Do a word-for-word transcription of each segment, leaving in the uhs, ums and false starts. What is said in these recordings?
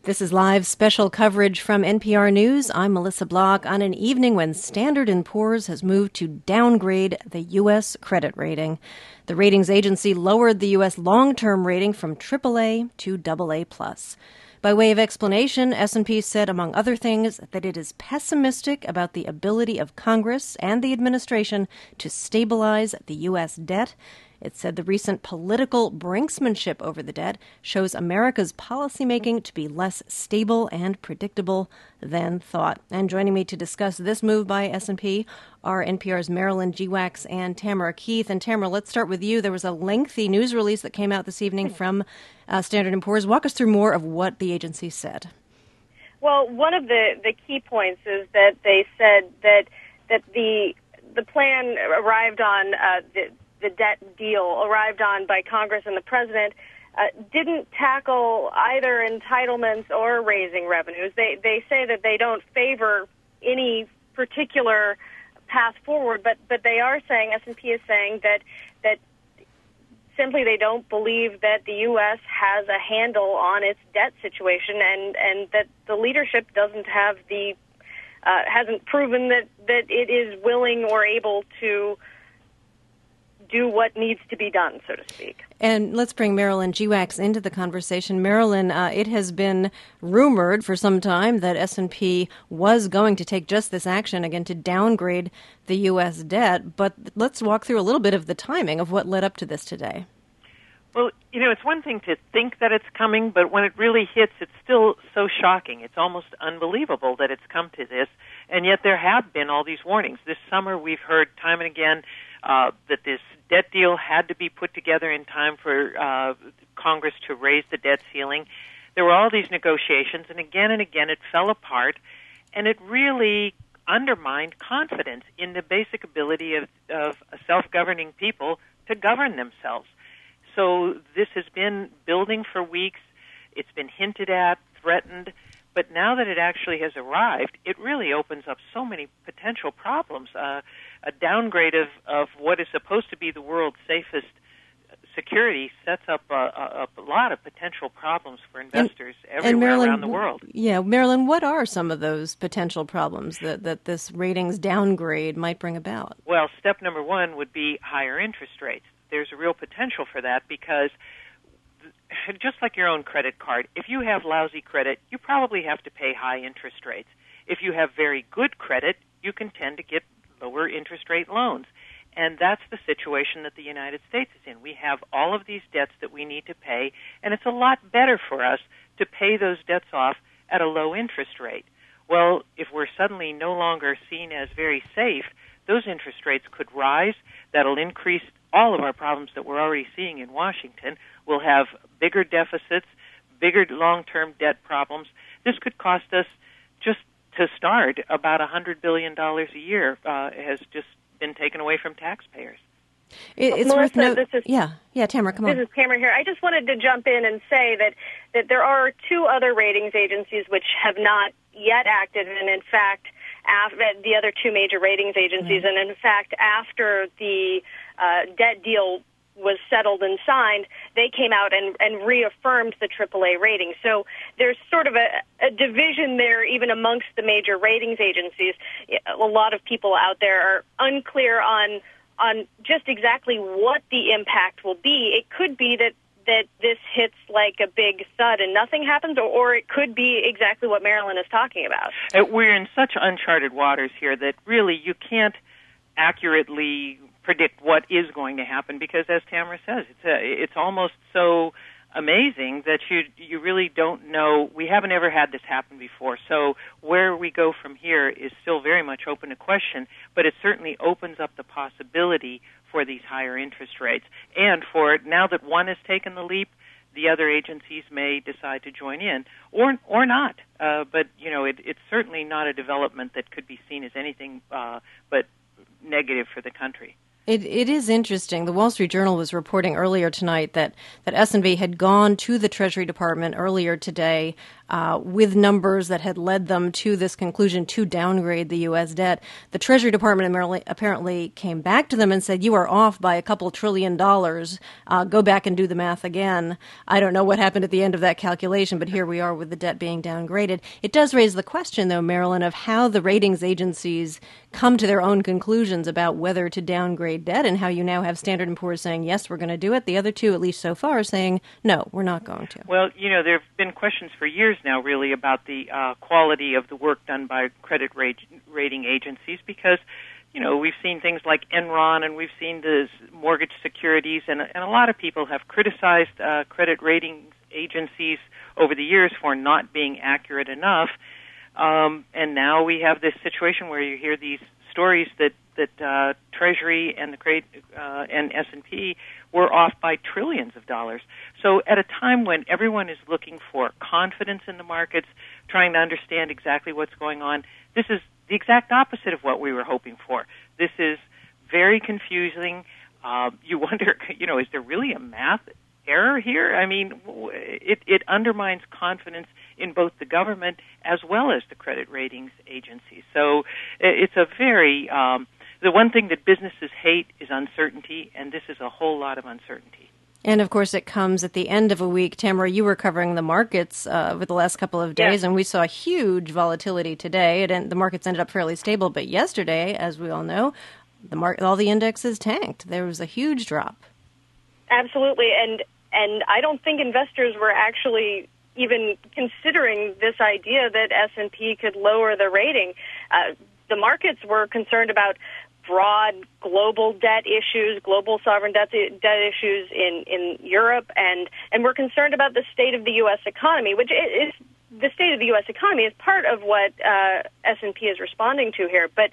This is live special coverage from N P R News. I'm Melissa Block on an evening when Standard and Poor's has moved to downgrade the U S credit rating. The ratings agency lowered the U S long-term rating from triple A to double A plus. By way of explanation, S and P said, among other things, that it is pessimistic about the ability of Congress and the administration to stabilize the U S debt. It said the recent political brinksmanship over the debt shows America's policymaking to be less stable and predictable than thought. And joining me to discuss this move by S and P are N P R's Marilyn Geewax and Tamara Keith. And Tamara, let's start with you. There was a lengthy news release that came out this evening from uh, Standard and Poor's. Walk us through more of what the agency said. Well, one of the, the key points is that they said that that the the plan arrived on uh, the the debt deal arrived on by Congress and the President uh, didn't tackle either entitlements or raising revenues. They they say that they don't favor any particular path forward, but, but they are saying, S and P is saying that that simply they don't believe that the U S has a handle on its debt situation, and, and that the leadership doesn't have the uh, hasn't proven that, that it is willing or able to do what needs to be done, so to speak. And let's bring Marilyn Geewax into the conversation. Marilyn, uh, it has been rumored for some time that S and P was going to take just this action, again, to downgrade the U S debt. But let's walk through a little bit of the timing of what led up to this today. Well, you know, it's one thing to think that it's coming, but when it really hits, it's still so shocking. It's almost unbelievable that it's come to this, and yet there have been all these warnings. This summer we've heard time and again Uh, that this debt deal had to be put together in time for uh, Congress to raise the debt ceiling. There were all these negotiations, and again and again it fell apart, and it really undermined confidence in the basic ability of, of self-governing people to govern themselves. So this has been building for weeks. It's been hinted at, threatened, but now that it actually has arrived, it really opens up so many potential problems. Uh, a downgrade of, of what is supposed to be the world's safest security sets up a, a, a lot of potential problems for investors and, everywhere and Marilyn, around the world. Yeah, Marilyn, what are some of those potential problems that, that this ratings downgrade might bring about? Well, step number one would be higher interest rates. There's a real potential for that because just like your own credit card, if you have lousy credit, you probably have to pay high interest rates. If you have very good credit, you can tend to get lower interest rate loans. And that's the situation that the United States is in. We have all of these debts that we need to pay, and it's a lot better for us to pay those debts off at a low interest rate. Well, if we're suddenly no longer seen as very safe, those interest rates could rise. That'll increase all of our problems that we're already seeing in Washington. We'll have bigger deficits, bigger long-term debt problems. This could cost us, just to start, about one hundred billion dollars a year uh, has just been taken away from taxpayers. It, it's Melissa, worth no- this is, yeah, yeah, Tamara, come on. This is Tamara here. I just wanted to jump in and say that, that there are two other ratings agencies which have not yet acted, and in fact, after, the other two major ratings agencies, mm-hmm. and in fact, after the uh, debt deal was settled and signed, they came out and, and reaffirmed the triple A rating. So there's sort of a, a division there even amongst the major ratings agencies. A lot of people out there are unclear on on just exactly what the impact will be. It could be that, that this hits like a big thud and nothing happens, or, or it could be exactly what Marilyn is talking about. Uh, we're in such uncharted waters here that really you can't accurately predict what is going to happen because, as Tamara says, it's a, it's almost so amazing that you you really don't know. We haven't ever had this happen before. So where we go from here is still very much open to question, but it certainly opens up the possibility for these higher interest rates. And for now that one has taken the leap, the other agencies may decide to join in or or not. Uh, but, you know, it, it's certainly not a development that could be seen as anything uh, but negative for the country. It, it is interesting. The Wall Street Journal was reporting earlier tonight that, that S and P had gone to the Treasury Department earlier today uh, with numbers that had led them to this conclusion to downgrade the U S debt. The Treasury Department apparently came back to them and said, you are off by a couple trillion dollars. Uh, go back and do the math again. I don't know what happened at the end of that calculation, but here we are with the debt being downgraded. It does raise the question, though, Marilyn, of how the ratings agencies come to their own conclusions about whether to downgrade debt, and how you now have Standard and Poor's saying, yes, we're going to do it. The other two, at least so far, are saying, no, we're not going to. Well, you know, there have been questions for years now, really, about the uh, quality of the work done by credit rate, rating agencies, because, you know, we've seen things like Enron, and we've seen the mortgage securities, and, and a lot of people have criticized uh, credit rating agencies over the years for not being accurate enough. Um, and now we have this situation where you hear these stories that that uh, Treasury and the great uh, and S and P were off by trillions of dollars. So at a time when everyone is looking for confidence in the markets, trying to understand exactly what's going on, this is the exact opposite of what we were hoping for. This is very confusing. Uh, you wonder, you know, is there really a math error here? I mean, it, it undermines confidence in both the government as well as the credit ratings agencies. So it's a very, um, the one thing that businesses hate is uncertainty, and this is a whole lot of uncertainty. And, of course, it comes at the end of a week. Tamara, you were covering the markets uh, over the last couple of days, yeah. and we saw huge volatility today. It, the markets ended up fairly stable, but yesterday, as we all know, the mar- all the indexes tanked. There was a huge drop. Absolutely, and and I don't think investors were actually even considering this idea that S and P could lower the rating. Uh, the markets were concerned about broad global debt issues, global sovereign debt, debt issues in, in Europe, and, and we're concerned about the state of the U S economy, which is the state of the U S economy is part of what uh, S and P is responding to here. But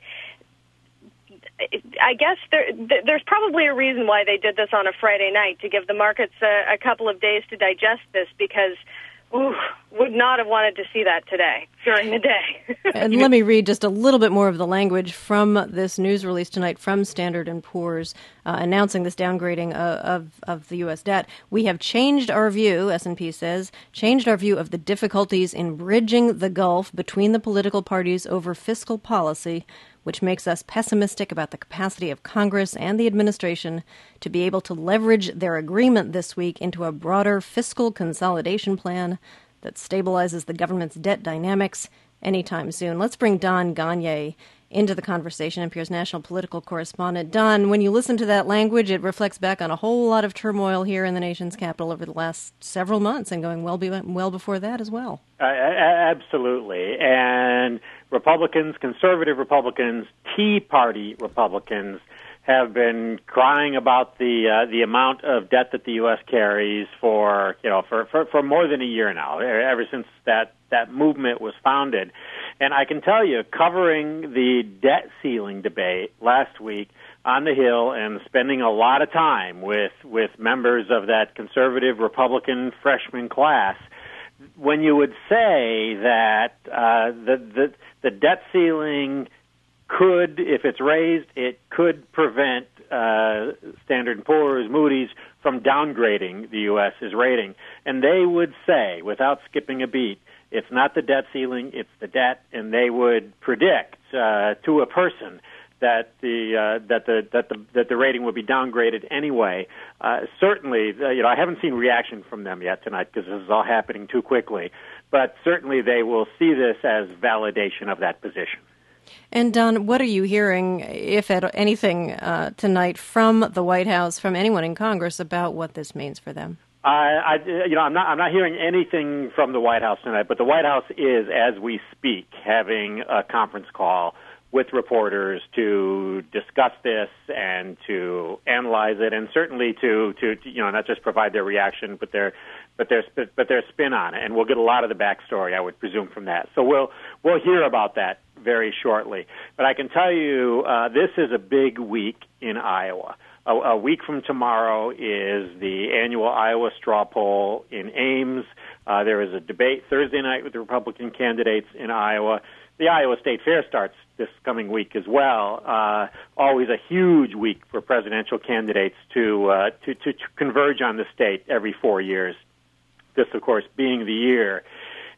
I guess there, there's probably a reason why they did this on a Friday night, to give the markets a, a couple of days to digest this, because ooh, would not have wanted to see that today, during the day. And let me read just a little bit more of the language from this news release tonight from Standard and Poor's uh, announcing this downgrading of, of, of the U S debt. We have changed our view, S and P says, changed our view of the difficulties in bridging the gulf between the political parties over fiscal policy, which makes us pessimistic about the capacity of Congress and the administration to be able to leverage their agreement this week into a broader fiscal consolidation plan that stabilizes the government's debt dynamics anytime soon. Let's bring Don Gonyea into the conversation, N P R's national political correspondent. Don, when you listen to that language, it reflects back on a whole lot of turmoil here in the nation's capital over the last several months, and going well, be- well before that as well. Uh, absolutely. And Republicans, conservative Republicans, Tea Party Republicans have been crying about the uh, the amount of debt that the U S carries for you know for, for, for more than a year now, ever since that, that movement was founded. And I can tell you, covering the debt ceiling debate last week on the Hill and spending a lot of time with, with members of that conservative Republican freshman class, when you would say that uh, the, the the debt ceiling could, if it's raised, it could prevent uh, Standard and Poor's, Moody's from downgrading the U S's rating. And they would say, without skipping a beat, it's not the debt ceiling, it's the debt, and they would predict uh, to a person that the uh, that the that the that the rating would be downgraded anyway. Uh, certainly, uh, you know, I haven't seen reaction from them yet tonight because this is all happening too quickly. But certainly, they will see this as validation of that position. And Don, what are you hearing, if at anything, uh, tonight from the White House, from anyone in Congress, about what this means for them? I, I, you know, I'm not. I'm not hearing anything from the White House tonight. But the White House is, as we speak, having a conference call with reporters to discuss this and to analyze it, and certainly to, to, to you know, not just provide their reaction, but their, but their, but their spin on it. And we'll get a lot of the backstory, I would presume, from that. So we'll we'll hear about that very shortly. But I can tell you, uh, this is a big week in Iowa. A, a week from tomorrow is the annual Iowa straw poll in Ames. Uh, there is a debate Thursday night with the Republican candidates in Iowa. The Iowa State Fair starts this coming week as well. Uh, always a huge week for presidential candidates to, uh, to to to converge on the state every four years. This, of course, being the year.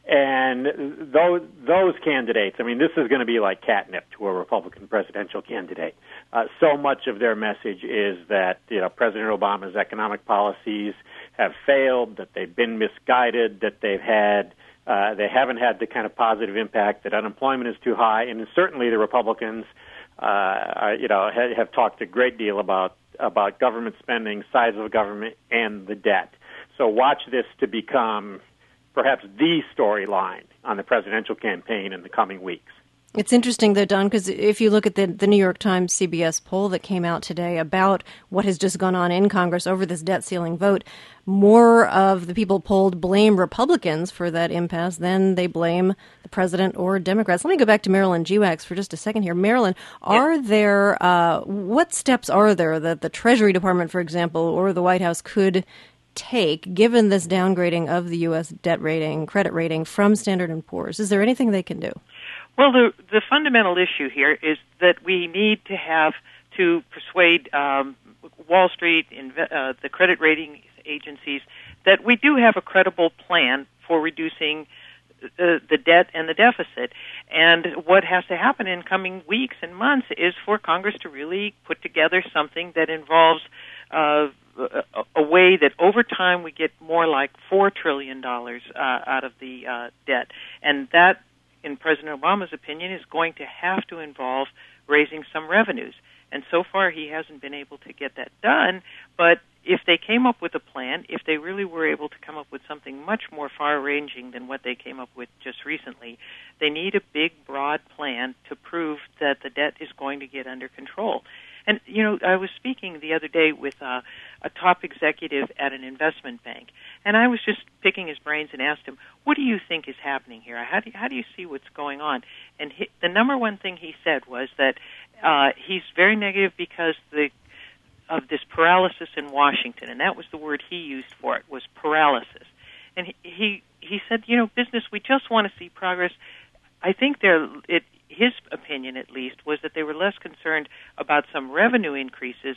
And those those candidates, I mean, this is going to be like catnip to a Republican presidential candidate. Uh, so much of their message is that, you know, President Obama's economic policies have failed, that they've been misguided, that they've had uh, they haven't had the kind of positive impact, that unemployment is too high, and certainly the Republicans, uh, are, you know, have, have talked a great deal about about government spending, size of government, and the debt. So watch this to become perhaps the storyline on the presidential campaign in the coming weeks. It's interesting, though, Don, because if you look at the, the New York Times C B S poll that came out today about what has just gone on in Congress over this debt ceiling vote, more of the people polled blame Republicans for that impasse than they blame the president or Democrats. Let me go back to Marilyn Gewax for just a second here. Marilyn, are yeah. there, uh, what steps are there that the Treasury Department, for example, or the White House could take, given this downgrading of the U S debt rating, credit rating from Standard and Poor's? Is there anything they can do? Well, the the fundamental issue here is that we need to have to persuade um, Wall Street, inve- uh, the credit rating agencies, that we do have a credible plan for reducing the, the debt and the deficit. And what has to happen in coming weeks and months is for Congress to really put together something that involves uh, a, a way that over time we get more like four trillion dollars uh, out of the uh, debt. And that, in President Obama's opinion, is going to have to involve raising some revenues. And so far he hasn't been able to get that done. But if they came up with a plan, if they really were able to come up with something much more far-ranging than what they came up with just recently, they need a big, broad plan to prove that the debt is going to get under control. And, you know, I was speaking the other day with uh, a top executive at an investment bank, and I was just picking his brains and asked him, what do you think is happening here? How do you, how do you see what's going on? And he, the number one thing he said was that uh, he's very negative because the of this paralysis in Washington, and that was the word he used for it, was paralysis. And he he, he said, you know, business, we just want to see progress. I think they're, it, his opinion, at least, was that they were less concerned about some revenue increases.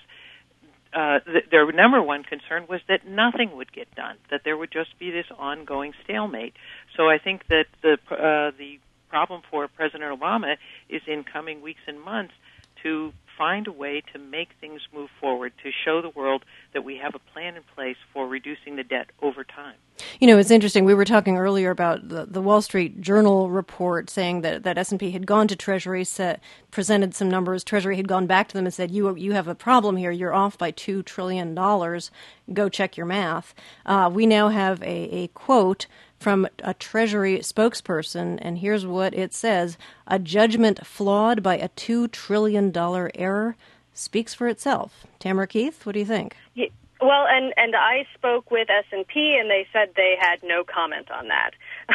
Uh, th- their number one concern was that nothing would get done, that there would just be this ongoing stalemate. So I think that the uh, the problem for President Obama is in coming weeks and months to find a way to make things move forward, to show the world that we have a plan in place for reducing the debt over time. You know, it's interesting. We were talking earlier about the, the Wall Street Journal report saying that, that S and P had gone to Treasury, set, presented some numbers. Treasury had gone back to them and said, you you have a problem here. You're off by two trillion dollars. Go check your math. Uh, we now have a, a quote from a Treasury spokesperson, and here's what it says. A judgment flawed by a two trillion dollars error speaks for itself. Tamara Keith, what do you think? Yeah, well, and, and I spoke with S and P, and they said they had no comment on that.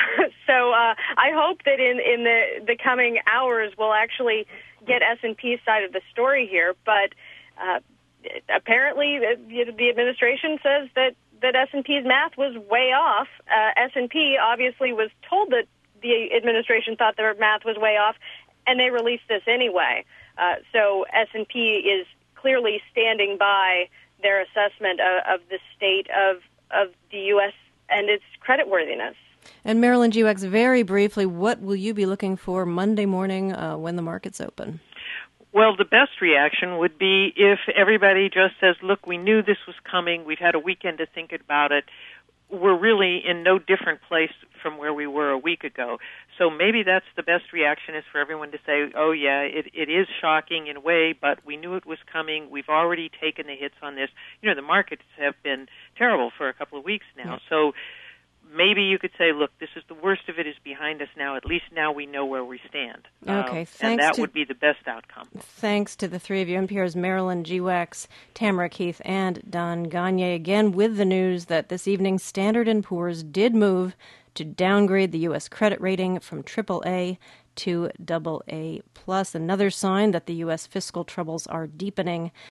so uh, I hope that in, in the, the coming hours we'll actually get S and P's side of the story here, but uh, apparently the, the administration says that that S and P's math was way off. Uh, S and P obviously was told that the administration thought their math was way off, and they released this anyway. Uh, so S and P is clearly standing by their assessment of, of the state of, of the U S and its creditworthiness. And Marilyn Gewax, very briefly, what will you be looking for Monday morning uh, when the markets open? Well, the best reaction would be if everybody just says, look, we knew this was coming. We've had a weekend to think about it. We're really in no different place from where we were a week ago. So maybe that's the best reaction, is for everyone to say, oh, yeah, it, it is shocking in a way, but we knew it was coming. We've already taken the hits on this. You know, the markets have been terrible for a couple of weeks now. Yeah. So maybe you could say, look, this is the worst of it is behind us now. At least now we know where we stand. Okay, um, thanks. And that to, would be the best outcome. Thanks to the three of you. N P R's Marilyn Gewax, Tamara Keith, and Don Gonyea. Again, with the news that this evening Standard and Poor's did move to downgrade the U S credit rating from triple A to double A plus. Another sign that the U S fiscal troubles are deepening.